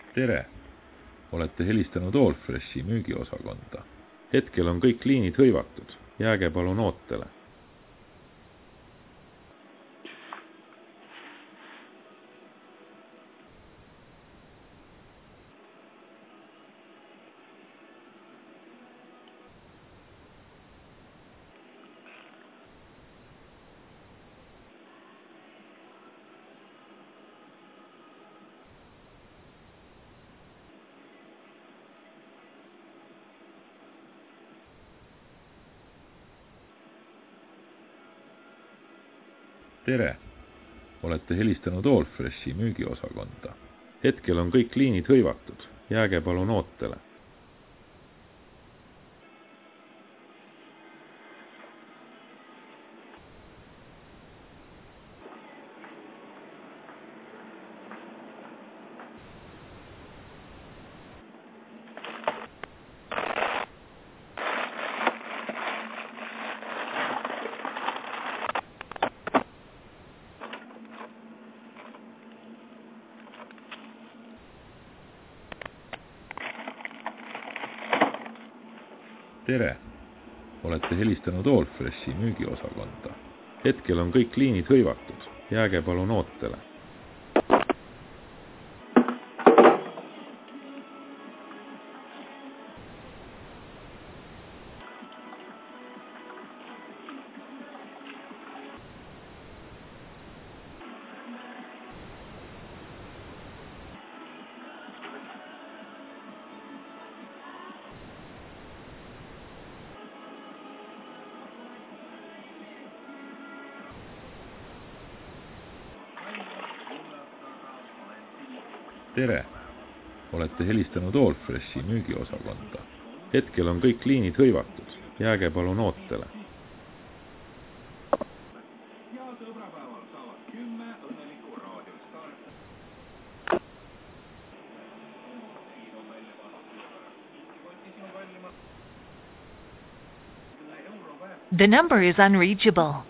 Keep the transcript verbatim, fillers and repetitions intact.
tere! Olete helistanud Allfreshi müügiosakonda. Hetkel on kõik liinid hõivatud. Jääge palun ootele. Tere! Olete helistanud Allfreshi müügiosakonda. Hetkel on kõik liinid hõivatud. Jääge palun ootele. Tere! Olete helistanud Allfreshi müügiosakonda. Hetkel on kõik liinid hõivatud. Jääge palun ootele. Tere! Olete helistanud Allfreshi müügiosakonda. Hetkel on kõik liinid hõivatud. Jääge palun ootele. The number is unreachable.